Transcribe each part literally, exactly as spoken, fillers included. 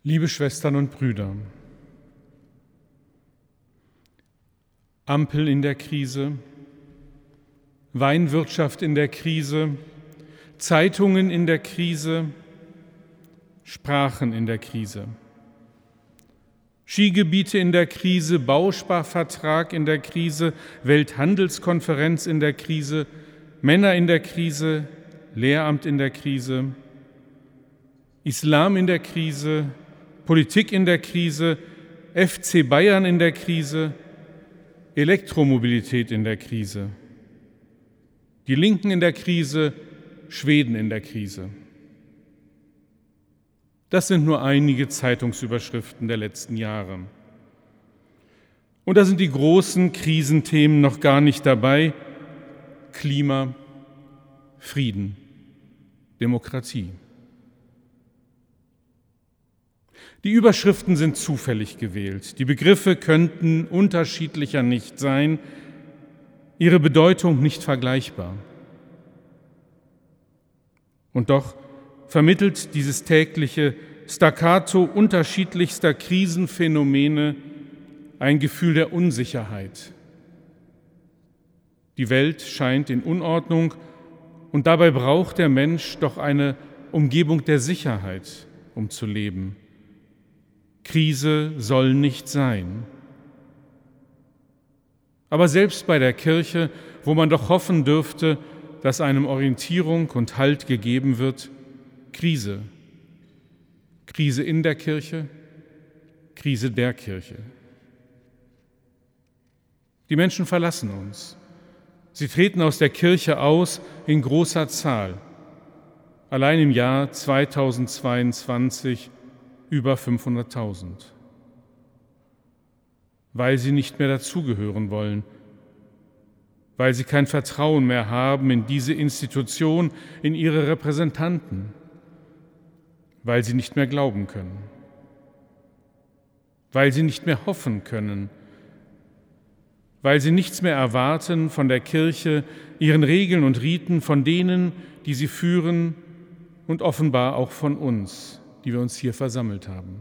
Liebe Schwestern und Brüder, Ampel in der Krise, Weinwirtschaft in der Krise, Zeitungen in der Krise, Sprachen in der Krise, Skigebiete in der Krise, Bausparvertrag in der Krise, Welthandelskonferenz in der Krise, Männer in der Krise, Lehramt in der Krise, Islam in der Krise, Politik in der Krise, F C Bayern in der Krise, Elektromobilität in der Krise, die Linken in der Krise, Schweden in der Krise. Das sind nur einige Zeitungsüberschriften der letzten Jahre. Und da sind die großen Krisenthemen noch gar nicht dabei: Klima, Frieden, Demokratie. Die Überschriften sind zufällig gewählt. Die Begriffe könnten unterschiedlicher nicht sein, ihre Bedeutung nicht vergleichbar. Und doch vermittelt dieses tägliche Staccato unterschiedlichster Krisenphänomene ein Gefühl der Unsicherheit. Die Welt scheint in Unordnung und dabei braucht der Mensch doch eine Umgebung der Sicherheit, um zu leben. Krise soll nicht sein. Aber selbst bei der Kirche, wo man doch hoffen dürfte, dass einem Orientierung und Halt gegeben wird, Krise. Krise in der Kirche, Krise der Kirche. Die Menschen verlassen uns. Sie treten aus der Kirche aus in großer Zahl. Allein im Jahr zweitausendzweiundzwanzig über fünfhunderttausend. Weil sie nicht mehr dazugehören wollen, weil sie kein Vertrauen mehr haben in diese Institution, in ihre Repräsentanten, weil sie nicht mehr glauben können, weil sie nicht mehr hoffen können, weil sie nichts mehr erwarten von der Kirche, ihren Regeln und Riten, von denen, die sie führen und offenbar auch von uns, die wir uns hier versammelt haben.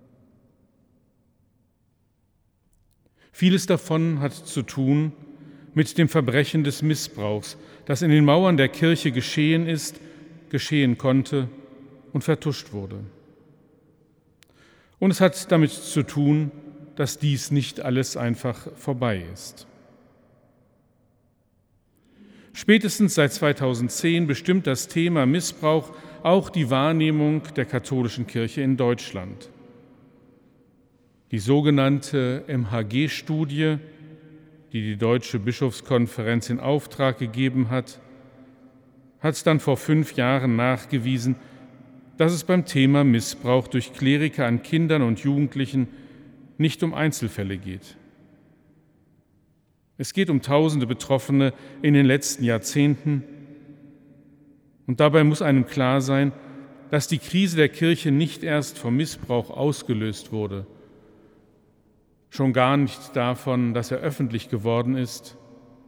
Vieles davon hat zu tun mit dem Verbrechen des Missbrauchs, das in den Mauern der Kirche geschehen ist, geschehen konnte und vertuscht wurde. Und es hat damit zu tun, dass dies nicht alles einfach vorbei ist. Spätestens seit zweitausendzehn bestimmt das Thema Missbrauch auch die Wahrnehmung der katholischen Kirche in Deutschland. Die sogenannte M H G-Studie, die die Deutsche Bischofskonferenz in Auftrag gegeben hat, hat dann vor fünf Jahren nachgewiesen, dass es beim Thema Missbrauch durch Kleriker an Kindern und Jugendlichen nicht um Einzelfälle geht. Es geht um tausende Betroffene in den letzten Jahrzehnten. Und dabei muss einem klar sein, dass die Krise der Kirche nicht erst vom Missbrauch ausgelöst wurde, schon gar nicht davon, dass er öffentlich geworden ist.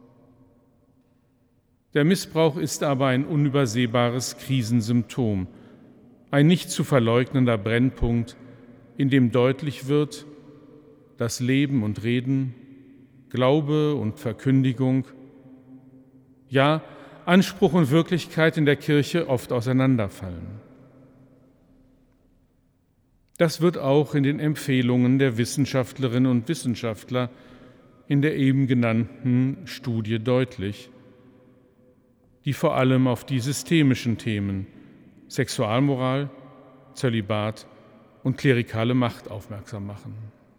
Der Missbrauch ist aber ein unübersehbares Krisensymptom, ein nicht zu verleugnender Brennpunkt, in dem deutlich wird, dass Leben und Reden, Glaube und Verkündigung, ja, Anspruch und Wirklichkeit in der Kirche oft auseinanderfallen. Das wird auch in den Empfehlungen der Wissenschaftlerinnen und Wissenschaftler in der eben genannten Studie deutlich, die vor allem auf die systemischen Themen Sexualmoral, Zölibat und klerikale Macht aufmerksam machen.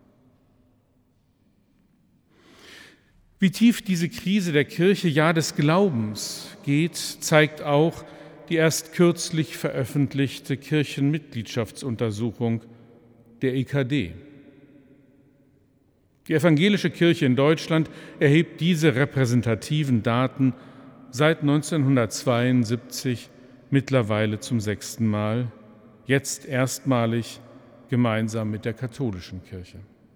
Wie tief diese Krise der Kirche, ja des Glaubens geht, zeigt auch die erst kürzlich veröffentlichte Kirchenmitgliedschaftsuntersuchung der E K D. Die evangelische Kirche in Deutschland erhebt diese repräsentativen Daten seit neunzehnhundertzweiundsiebzig mittlerweile zum sechsten Mal, jetzt erstmalig gemeinsam mit der katholischen Kirche.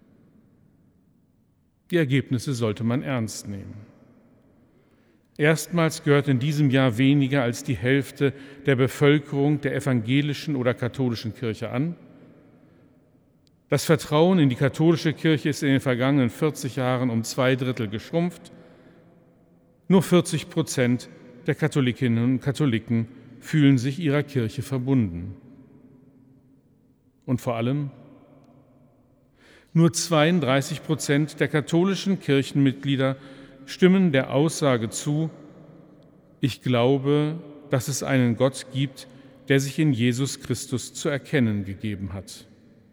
Die Ergebnisse sollte man ernst nehmen. Erstmals gehört in diesem Jahr weniger als die Hälfte der Bevölkerung der evangelischen oder katholischen Kirche an. Das Vertrauen in die katholische Kirche ist in den vergangenen vierzig Jahren um zwei Drittel geschrumpft. Nur vierzig Prozent der Katholikinnen und Katholiken fühlen sich ihrer Kirche verbunden. Und vor allem, nur zweiunddreißig Prozent der katholischen Kirchenmitglieder stimmen der Aussage zu: Ich glaube, dass es einen Gott gibt, der sich in Jesus Christus zu erkennen gegeben hat.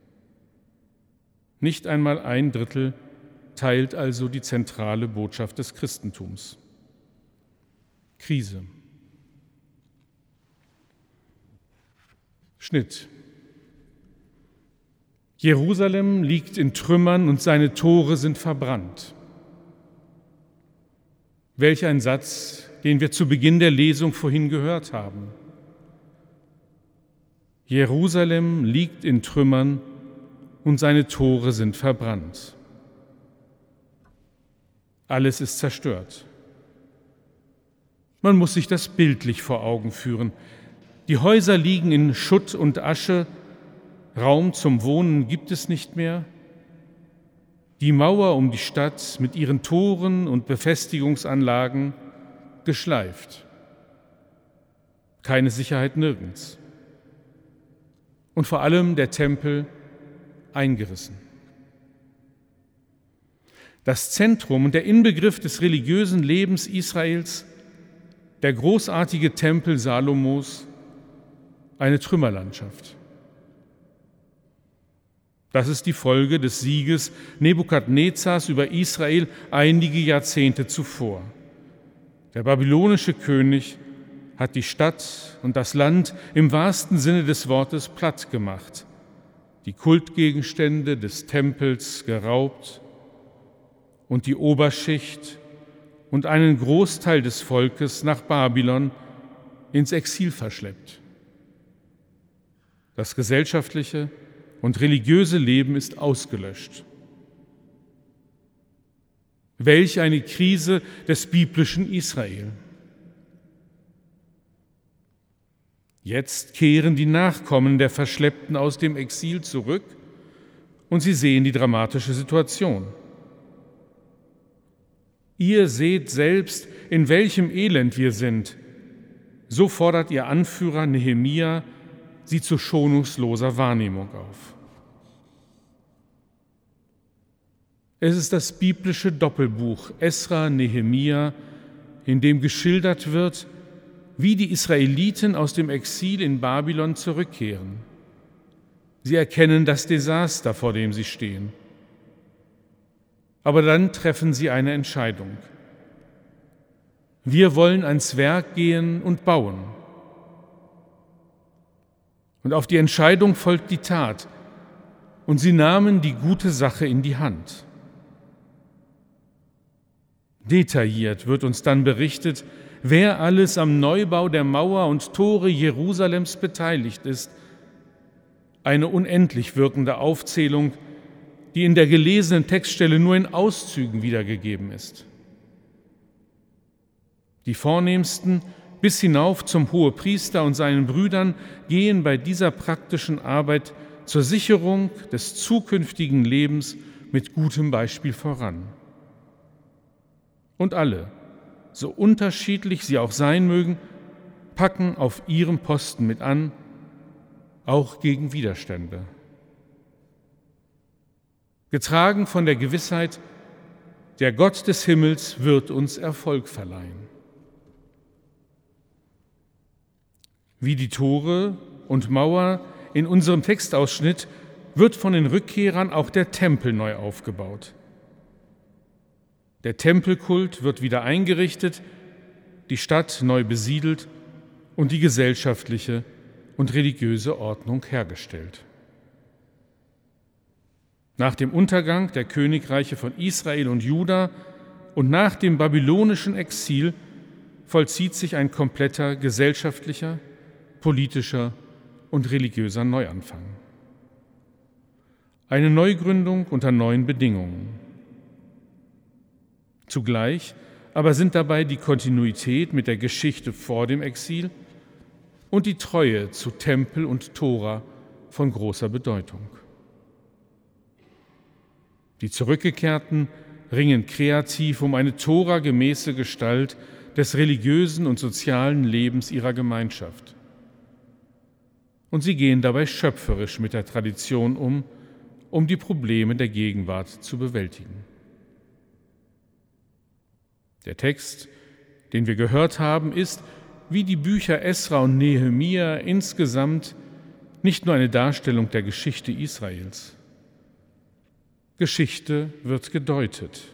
Nicht einmal ein Drittel teilt also die zentrale Botschaft des Christentums. Krise. Schnitt. Jerusalem liegt in Trümmern und seine Tore sind verbrannt. Welch ein Satz, den wir zu Beginn der Lesung vorhin gehört haben. Jerusalem liegt in Trümmern und seine Tore sind verbrannt. Alles ist zerstört. Man muss sich das bildlich vor Augen führen. Die Häuser liegen in Schutt und Asche, Raum zum Wohnen gibt es nicht mehr. Die Mauer um die Stadt mit ihren Toren und Befestigungsanlagen geschleift. Keine Sicherheit nirgends. Und vor allem der Tempel eingerissen. Das Zentrum und der Inbegriff des religiösen Lebens Israels, der großartige Tempel Salomos, eine Trümmerlandschaft. Das ist die Folge des Sieges Nebukadnezars über Israel einige Jahrzehnte zuvor. Der babylonische König hat die Stadt und das Land im wahrsten Sinne des Wortes platt gemacht, die Kultgegenstände des Tempels geraubt und die Oberschicht und einen Großteil des Volkes nach Babylon ins Exil verschleppt. Das gesellschaftliche und religiöse Leben ist ausgelöscht. Welch eine Krise des biblischen Israel. Jetzt kehren die Nachkommen der Verschleppten aus dem Exil zurück und sie sehen die dramatische Situation. Ihr seht selbst, in welchem Elend wir sind. So fordert ihr Anführer Nehemia sie zu schonungsloser Wahrnehmung auf. Es ist das biblische Doppelbuch Esra, Nehemia, in dem geschildert wird, wie die Israeliten aus dem Exil in Babylon zurückkehren. Sie erkennen das Desaster, vor dem sie stehen. Aber dann treffen sie eine Entscheidung. Wir wollen ans Werk gehen und bauen. Und auf die Entscheidung folgt die Tat. Und sie nahmen die gute Sache in die Hand. Detailliert wird uns dann berichtet, wer alles am Neubau der Mauer und Tore Jerusalems beteiligt ist. Eine unendlich wirkende Aufzählung, die in der gelesenen Textstelle nur in Auszügen wiedergegeben ist. Die Vornehmsten bis hinauf zum Hohepriester und seinen Brüdern gehen bei dieser praktischen Arbeit zur Sicherung des zukünftigen Lebens mit gutem Beispiel voran. Und alle, so unterschiedlich sie auch sein mögen, packen auf ihrem Posten mit an, auch gegen Widerstände. Getragen von der Gewissheit, der Gott des Himmels wird uns Erfolg verleihen. Wie die Tore und Mauer in unserem Textausschnitt wird von den Rückkehrern auch der Tempel neu aufgebaut. Der Tempelkult wird wieder eingerichtet, die Stadt neu besiedelt und die gesellschaftliche und religiöse Ordnung hergestellt. Nach dem Untergang der Königreiche von Israel und Juda und nach dem babylonischen Exil vollzieht sich ein kompletter gesellschaftlicher, politischer und religiöser Neuanfang. Eine Neugründung unter neuen Bedingungen. Zugleich aber sind dabei die Kontinuität mit der Geschichte vor dem Exil und die Treue zu Tempel und Tora von großer Bedeutung. Die Zurückgekehrten ringen kreativ um eine toragemäße Gestalt des religiösen und sozialen Lebens ihrer Gemeinschaft. Und sie gehen dabei schöpferisch mit der Tradition um, um die Probleme der Gegenwart zu bewältigen. Der Text, den wir gehört haben, ist, wie die Bücher Esra und Nehemia, insgesamt nicht nur eine Darstellung der Geschichte Israels. Geschichte wird gedeutet.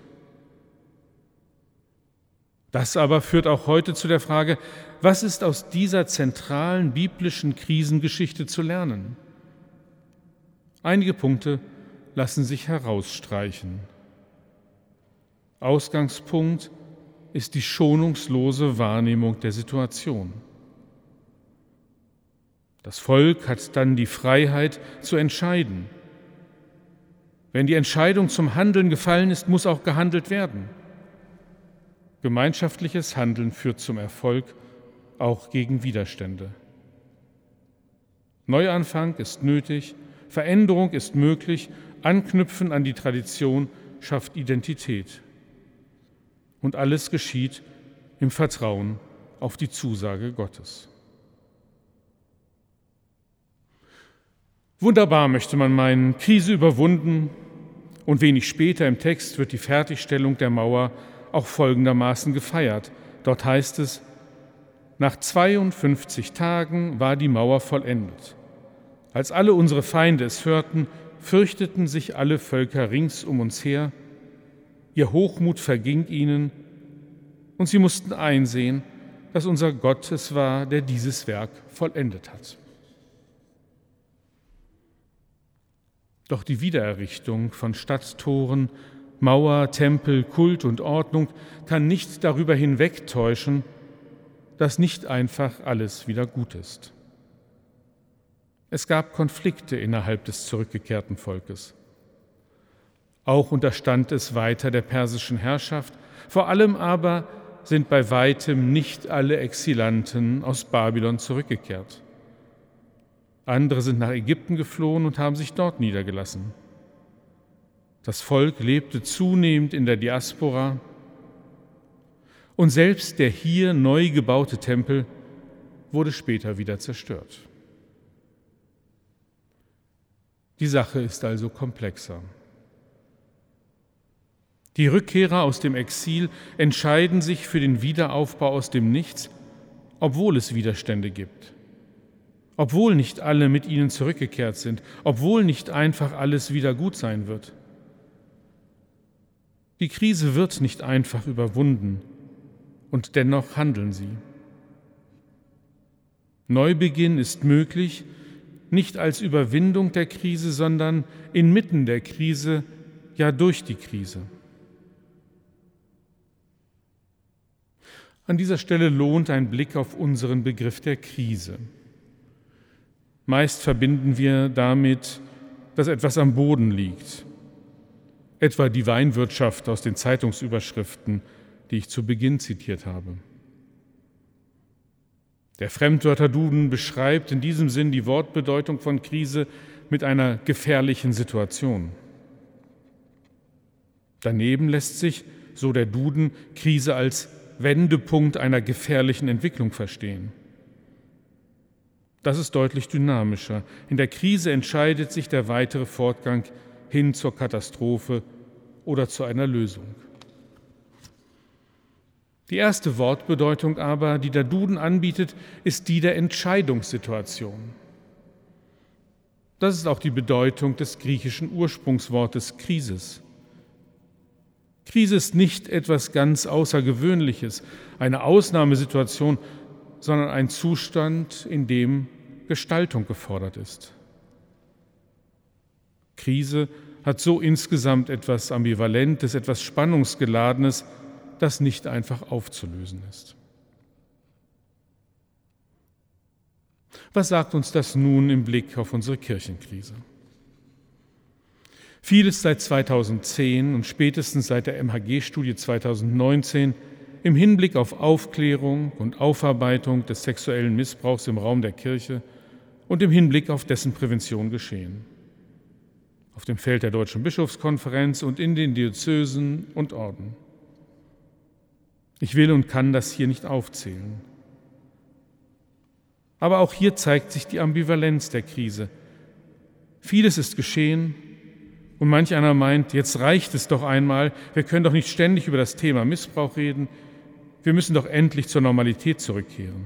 Das aber führt auch heute zu der Frage, was ist aus dieser zentralen biblischen Krisengeschichte zu lernen? Einige Punkte lassen sich herausstreichen. Ausgangspunkt ist die schonungslose Wahrnehmung der Situation. Das Volk hat dann die Freiheit zu entscheiden. Wenn die Entscheidung zum Handeln gefallen ist, muss auch gehandelt werden. Gemeinschaftliches Handeln führt zum Erfolg, auch gegen Widerstände. Neuanfang ist nötig, Veränderung ist möglich, Anknüpfen an die Tradition schafft Identität. Und alles geschieht im Vertrauen auf die Zusage Gottes. Wunderbar, möchte man meinen, Krise überwunden, und wenig später im Text wird die Fertigstellung der Mauer auch folgendermaßen gefeiert. Dort heißt es: Nach zweiundfünfzig Tagen war die Mauer vollendet. Als alle unsere Feinde es hörten, fürchteten sich alle Völker rings um uns her. Ihr Hochmut verging ihnen, und sie mussten einsehen, dass unser Gott es war, der dieses Werk vollendet hat. Doch die Wiedererrichtung von Stadttoren, Mauer, Tempel, Kult und Ordnung kann nicht darüber hinwegtäuschen, dass nicht einfach alles wieder gut ist. Es gab Konflikte innerhalb des zurückgekehrten Volkes. Auch unterstand es weiter der persischen Herrschaft. Vor allem aber sind bei weitem nicht alle Exilanten aus Babylon zurückgekehrt. Andere sind nach Ägypten geflohen und haben sich dort niedergelassen. Das Volk lebte zunehmend in der Diaspora und selbst der hier neu gebaute Tempel wurde später wieder zerstört. Die Sache ist also komplexer. Die Rückkehrer aus dem Exil entscheiden sich für den Wiederaufbau aus dem Nichts, obwohl es Widerstände gibt. Obwohl nicht alle mit ihnen zurückgekehrt sind, obwohl nicht einfach alles wieder gut sein wird. Die Krise wird nicht einfach überwunden und dennoch handeln sie. Neubeginn ist möglich, nicht als Überwindung der Krise, sondern inmitten der Krise, ja durch die Krise. An dieser Stelle lohnt ein Blick auf unseren Begriff der Krise. Meist verbinden wir damit, dass etwas am Boden liegt, etwa die Weinwirtschaft aus den Zeitungsüberschriften, die ich zu Beginn zitiert habe. Der Fremdwörterduden beschreibt in diesem Sinn die Wortbedeutung von Krise mit einer gefährlichen Situation. Daneben lässt sich, so der Duden, Krise als Wendepunkt einer gefährlichen Entwicklung verstehen. Das ist deutlich dynamischer. In der Krise entscheidet sich der weitere Fortgang hin zur Katastrophe oder zu einer Lösung. Die erste Wortbedeutung aber, die der Duden anbietet, ist die der Entscheidungssituation. Das ist auch die Bedeutung des griechischen Ursprungswortes Krisis. Krise ist nicht etwas ganz Außergewöhnliches, eine Ausnahmesituation, sondern ein Zustand, in dem Gestaltung gefordert ist. Krise hat so insgesamt etwas Ambivalentes, etwas Spannungsgeladenes, das nicht einfach aufzulösen ist. Was sagt uns das nun im Blick auf unsere Kirchenkrise? Vieles seit zweitausendzehn und spätestens seit der M H G-Studie zweitausendneunzehn im Hinblick auf Aufklärung und Aufarbeitung des sexuellen Missbrauchs im Raum der Kirche und im Hinblick auf dessen Prävention geschehen. auf dem Feld der Deutschen Bischofskonferenz und in den Diözesen und Orden. Ich will und kann das hier nicht aufzählen. Aber auch hier zeigt sich die Ambivalenz der Krise. Vieles ist geschehen und manch einer meint, jetzt reicht es doch einmal, wir können doch nicht ständig über das Thema Missbrauch reden, wir müssen doch endlich zur Normalität zurückkehren.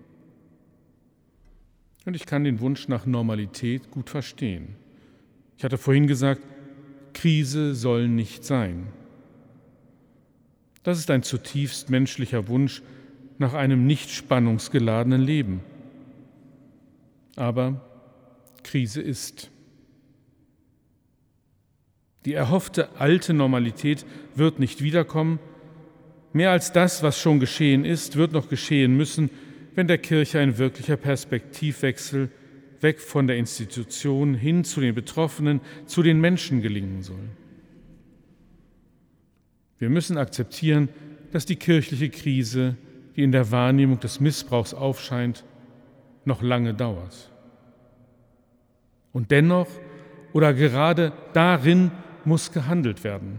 Und ich kann den Wunsch nach Normalität gut verstehen. Ich hatte vorhin gesagt, Krise soll nicht sein. Das ist ein zutiefst menschlicher Wunsch nach einem nicht spannungsgeladenen Leben. Aber Krise ist. Die erhoffte alte Normalität wird nicht wiederkommen. Mehr als das, was schon geschehen ist, wird noch geschehen müssen, wenn der Kirche ein wirklicher Perspektivwechsel weg von der Institution hin zu den Betroffenen, zu den Menschen gelingen soll. Wir müssen akzeptieren, dass die kirchliche Krise, die in der Wahrnehmung des Missbrauchs aufscheint, noch lange dauert. Und dennoch oder gerade darin muss gehandelt werden.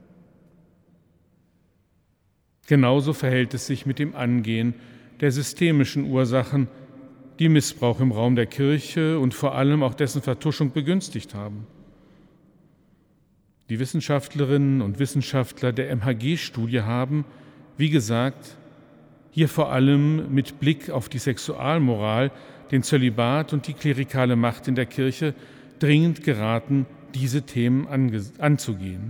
Genauso verhält es sich mit dem Angehen der systemischen Ursachen, die Missbrauch im Raum der Kirche und vor allem auch dessen Vertuschung begünstigt haben. Die Wissenschaftlerinnen und Wissenschaftler der M H G-Studie haben, wie gesagt, hier vor allem mit Blick auf die Sexualmoral, den Zölibat und die klerikale Macht in der Kirche dringend geraten, diese Themen anzugehen.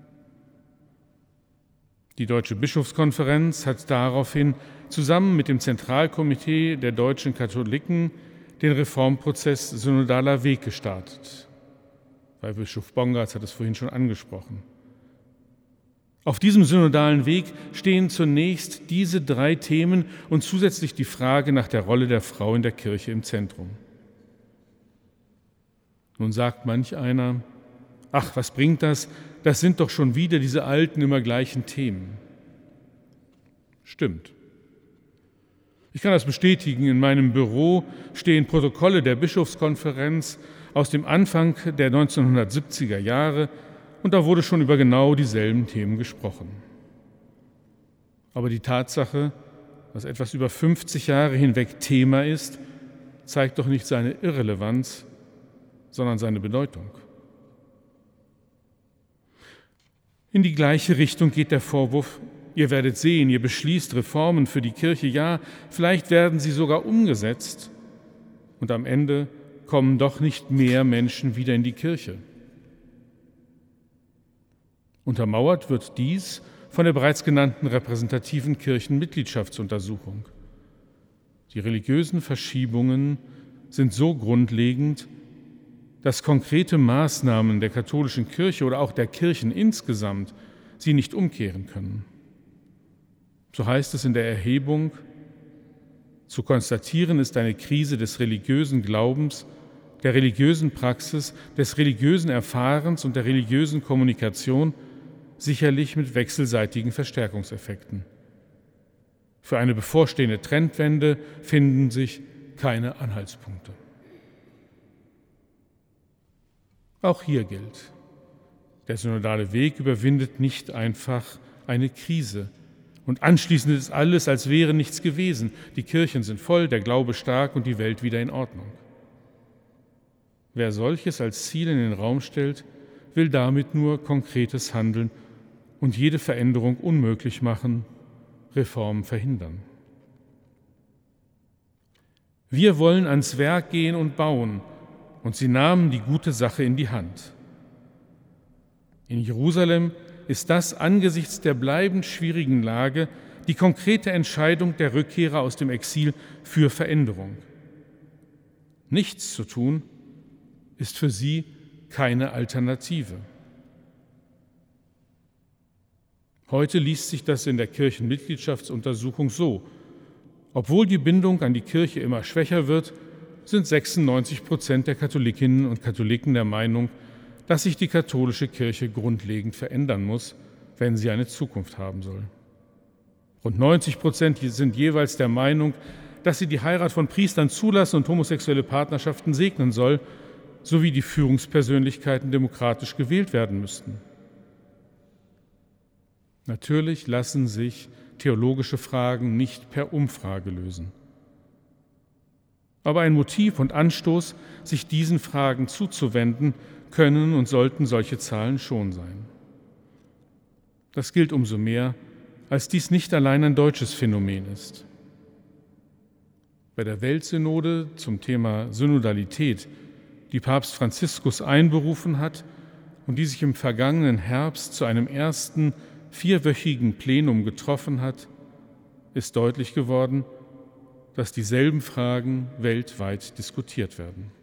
Die Deutsche Bischofskonferenz hat daraufhin zusammen mit dem Zentralkomitee der deutschen Katholiken den Reformprozess Synodaler Weg gestartet. Weil Bischof Bongartz hat es vorhin schon angesprochen. Auf diesem synodalen Weg stehen zunächst diese drei Themen und zusätzlich die Frage nach der Rolle der Frau in der Kirche im Zentrum. Nun sagt manch einer, ach, was bringt das? Das sind doch schon wieder diese alten, immer gleichen Themen. Stimmt. Ich kann das bestätigen. In meinem Büro stehen Protokolle der Bischofskonferenz aus dem Anfang der neunzehnhundertsiebziger Jahre und da wurde schon über genau dieselben Themen gesprochen. Aber die Tatsache, dass etwas über fünfzig Jahre hinweg Thema ist, zeigt doch nicht seine Irrelevanz, sondern seine Bedeutung. In die gleiche Richtung geht der Vorwurf, ihr werdet sehen, ihr beschließt Reformen für die Kirche, ja, vielleicht werden sie sogar umgesetzt und am Ende kommen doch nicht mehr Menschen wieder in die Kirche. Untermauert wird dies von der bereits genannten repräsentativen Kirchenmitgliedschaftsuntersuchung. Die religiösen Verschiebungen sind so grundlegend, dass konkrete Maßnahmen der katholischen Kirche oder auch der Kirchen insgesamt sie nicht umkehren können. So heißt es in der Erhebung, zu konstatieren ist eine Krise des religiösen Glaubens, der religiösen Praxis, des religiösen Erfahrens und der religiösen Kommunikation, sicherlich mit wechselseitigen Verstärkungseffekten. Für eine bevorstehende Trendwende finden sich keine Anhaltspunkte. Auch hier gilt, der synodale Weg überwindet nicht einfach eine Krise und anschließend ist alles, als wäre nichts gewesen. Die Kirchen sind voll, der Glaube stark und die Welt wieder in Ordnung. Wer solches als Ziel in den Raum stellt, will damit nur konkretes Handeln und jede Veränderung unmöglich machen, Reformen verhindern. Wir wollen ans Werk gehen und bauen, und sie nahmen die gute Sache in die Hand. In Jerusalem ist das angesichts der bleibend schwierigen Lage die konkrete Entscheidung der Rückkehrer aus dem Exil für Veränderung. Nichts zu tun ist für sie keine Alternative. Heute liest sich das in der Kirchenmitgliedschaftsuntersuchung so: Obwohl die Bindung an die Kirche immer schwächer wird, sind sechsundneunzig Prozent der Katholikinnen und Katholiken der Meinung, dass sich die katholische Kirche grundlegend verändern muss, wenn sie eine Zukunft haben soll. Rund neunzig Prozent sind jeweils der Meinung, dass sie die Heirat von Priestern zulassen und homosexuelle Partnerschaften segnen soll, sowie die Führungspersönlichkeiten demokratisch gewählt werden müssten. Natürlich lassen sich theologische Fragen nicht per Umfrage lösen. Aber ein Motiv und Anstoß, sich diesen Fragen zuzuwenden, können und sollten solche Zahlen schon sein. Das gilt umso mehr, als dies nicht allein ein deutsches Phänomen ist. Bei der Weltsynode zum Thema Synodalität, die Papst Franziskus einberufen hat und die sich im vergangenen Herbst zu einem ersten vierwöchigen Plenum getroffen hat, ist deutlich geworden, dass dieselben Fragen weltweit diskutiert werden.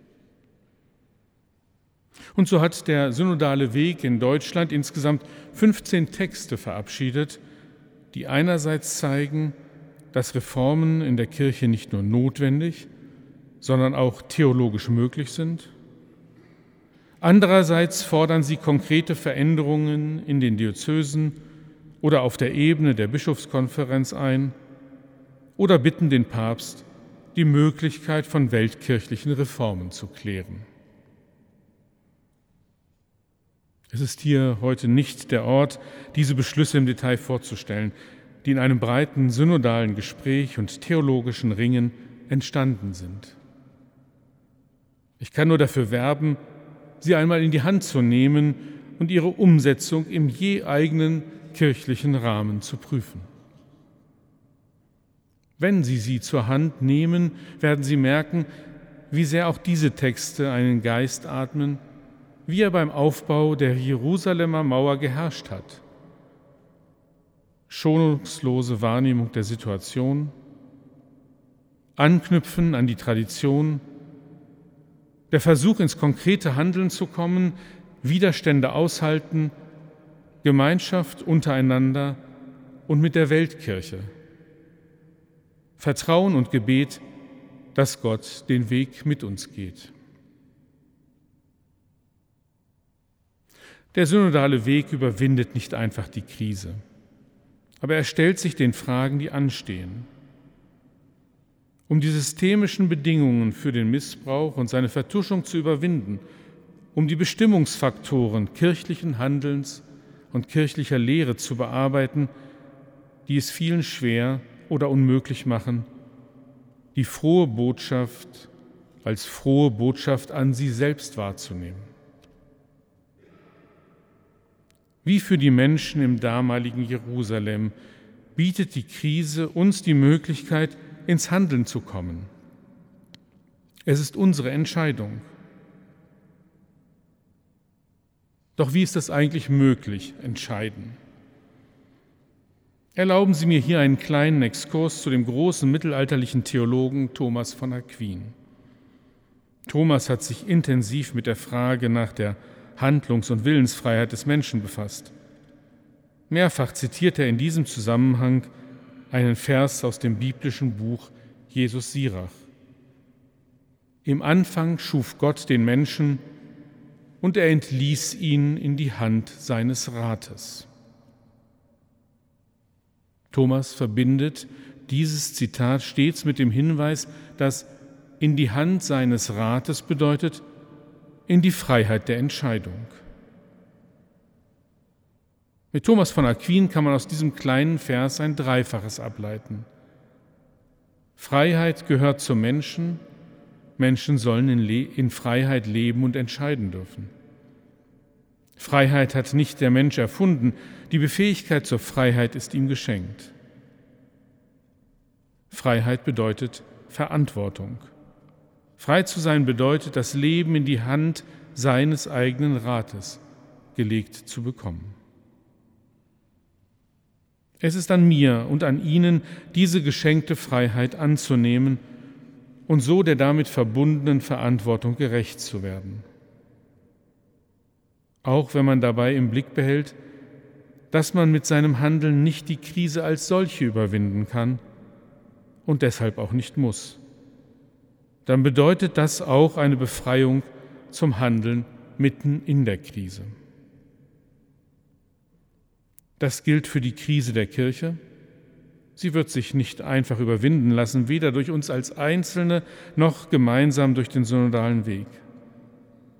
Und so hat der synodale Weg in Deutschland insgesamt fünfzehn Texte verabschiedet, die einerseits zeigen, dass Reformen in der Kirche nicht nur notwendig, sondern auch theologisch möglich sind. Andererseits fordern sie konkrete Veränderungen in den Diözesen oder auf der Ebene der Bischofskonferenz ein oder bitten den Papst, die Möglichkeit von weltkirchlichen Reformen zu klären. Es ist hier heute nicht der Ort, diese Beschlüsse im Detail vorzustellen, die in einem breiten synodalen Gespräch und theologischen Ringen entstanden sind. Ich kann nur dafür werben, sie einmal in die Hand zu nehmen und ihre Umsetzung im je eigenen kirchlichen Rahmen zu prüfen. Wenn Sie sie zur Hand nehmen, werden Sie merken, wie sehr auch diese Texte einen Geist atmen, wie er beim Aufbau der Jerusalemer Mauer geherrscht hat. Schonungslose Wahrnehmung der Situation, Anknüpfen an die Tradition, der Versuch, ins konkrete Handeln zu kommen, Widerstände aushalten, Gemeinschaft untereinander und mit der Weltkirche, Vertrauen und Gebet, dass Gott den Weg mit uns geht. Der synodale Weg überwindet nicht einfach die Krise, aber er stellt sich den Fragen, die anstehen. Um die systemischen Bedingungen für den Missbrauch und seine Vertuschung zu überwinden, um die Bestimmungsfaktoren kirchlichen Handelns und kirchlicher Lehre zu bearbeiten, die es vielen schwer oder unmöglich machen, die frohe Botschaft als frohe Botschaft an sie selbst wahrzunehmen. Wie für die Menschen im damaligen Jerusalem bietet die Krise uns die Möglichkeit, ins Handeln zu kommen. Es ist unsere Entscheidung. Doch wie ist das eigentlich möglich, entscheiden? Erlauben Sie mir hier einen kleinen Exkurs zu dem großen mittelalterlichen Theologen Thomas von Aquin. Thomas hat sich intensiv mit der Frage nach der Handlungs- und Willensfreiheit des Menschen befasst. Mehrfach zitiert er in diesem Zusammenhang einen Vers aus dem biblischen Buch Jesus Sirach. Im Anfang schuf Gott den Menschen und er entließ ihn in die Hand seines Rates. Thomas verbindet dieses Zitat stets mit dem Hinweis, dass in die Hand seines Rates bedeutet, in die Freiheit der Entscheidung. Mit Thomas von Aquin kann man aus diesem kleinen Vers ein Dreifaches ableiten. Freiheit gehört zum Menschen, Menschen sollen in, Le- in Freiheit leben und entscheiden dürfen. Freiheit hat nicht der Mensch erfunden, die Befähigkeit zur Freiheit ist ihm geschenkt. Freiheit bedeutet Verantwortung. Frei zu sein bedeutet, das Leben in die Hand seines eigenen Rates gelegt zu bekommen. Es ist an mir und an Ihnen, diese geschenkte Freiheit anzunehmen und so der damit verbundenen Verantwortung gerecht zu werden. Auch wenn man dabei im Blick behält, dass man mit seinem Handeln nicht die Krise als solche überwinden kann und deshalb auch nicht muss. Dann bedeutet das auch eine Befreiung zum Handeln mitten in der Krise. Das gilt für die Krise der Kirche. Sie wird sich nicht einfach überwinden lassen, weder durch uns als Einzelne noch gemeinsam durch den synodalen Weg.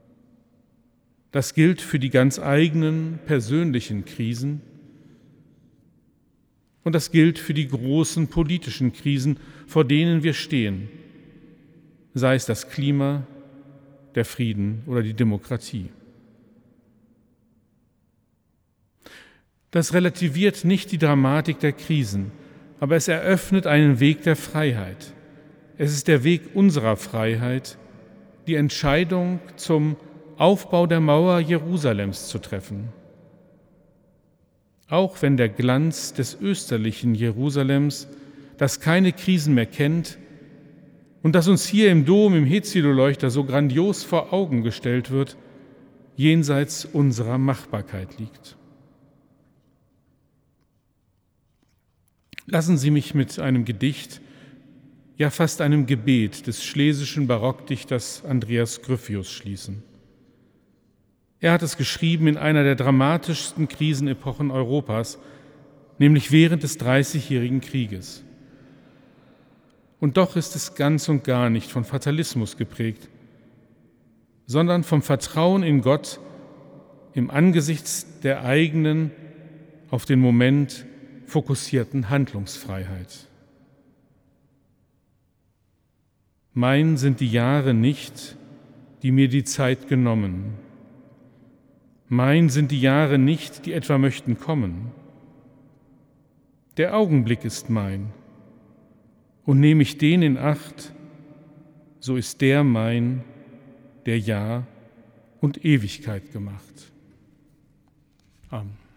Das gilt für die ganz eigenen persönlichen Krisen und das gilt für die großen politischen Krisen, vor denen wir stehen, sei es das Klima, der Frieden oder die Demokratie. Das relativiert nicht die Dramatik der Krisen, aber es eröffnet einen Weg der Freiheit. Es ist der Weg unserer Freiheit, die Entscheidung zum Aufbau der Mauer Jerusalems zu treffen. Auch wenn der Glanz des österlichen Jerusalems, das keine Krisen mehr kennt und das uns hier im Dom, im Hezilo-Leuchter so grandios vor Augen gestellt wird, jenseits unserer Machbarkeit liegt. Lassen Sie mich mit einem Gedicht, ja fast einem Gebet des schlesischen Barockdichters Andreas Gryphius schließen. Er hat es geschrieben in einer der dramatischsten Krisenepochen Europas, nämlich während des Dreißigjährigen Krieges. Und doch ist es ganz und gar nicht von Fatalismus geprägt, sondern vom Vertrauen in Gott im Angesichts der eigenen, auf den Moment fokussierten Handlungsfreiheit. Mein sind die Jahre nicht, die mir die Zeit genommen. Mein sind die Jahre nicht, die etwa möchten kommen. Der Augenblick ist mein, und nehme ich den in Acht, so ist der mein, der Jahr und Ewigkeit gemacht. Amen.